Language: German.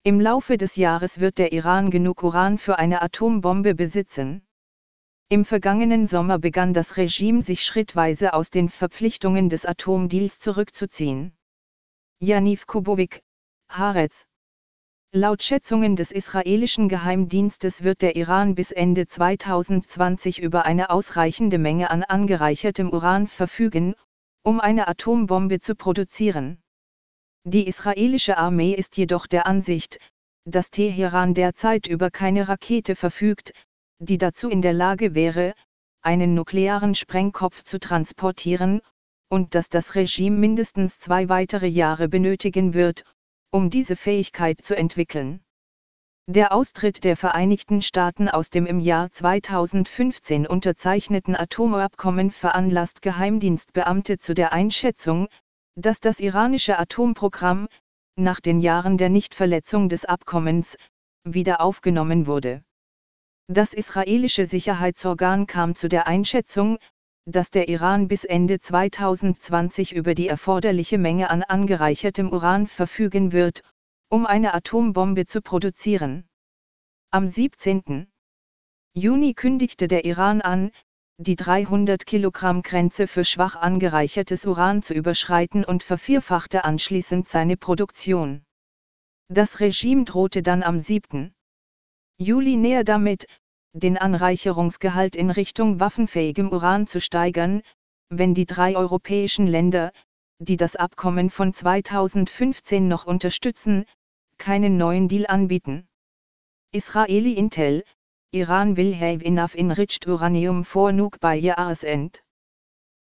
Im Laufe des Jahres wird der Iran genug Uran für eine Atombombe besitzen. Im vergangenen Sommer begann das Regime sich schrittweise aus den Verpflichtungen des Atomdeals zurückzuziehen. Yaniv Kubovic, Haaretz. Laut Schätzungen des israelischen Geheimdienstes wird der Iran bis Ende 2020 über eine ausreichende Menge an angereichertem Uran verfügen, um eine Atombombe zu produzieren. Die israelische Armee ist jedoch der Ansicht, dass Teheran derzeit über keine Rakete verfügt, die dazu in der Lage wäre, einen nuklearen Sprengkopf zu transportieren, und dass das Regime mindestens 2 weitere Jahre benötigen wird, um diese Fähigkeit zu entwickeln. Der Austritt der Vereinigten Staaten aus dem im Jahr 2015 unterzeichneten Atomabkommen veranlasst Geheimdienstbeamte zu der Einschätzung, dass das iranische Atomprogramm, nach den Jahren der Nichtverletzung des Abkommens, wieder aufgenommen wurde. Das israelische Sicherheitsorgan kam zu der Einschätzung, dass der Iran bis Ende 2020 über die erforderliche Menge an angereichertem Uran verfügen wird, um eine Atombombe zu produzieren. Am 17. Juni kündigte der Iran an, die 300-Kilogramm-Grenze für schwach angereichertes Uran zu überschreiten und vervierfachte anschließend seine Produktion. Das Regime drohte dann am 7. Juli näher damit, den Anreicherungsgehalt in Richtung waffenfähigem Uran zu steigern, wenn die 3 europäischen Länder, die das Abkommen von 2015 noch unterstützen, keinen neuen Deal anbieten. Israeli Intel: Iran will have enough enriched uranium for nuke by year's end.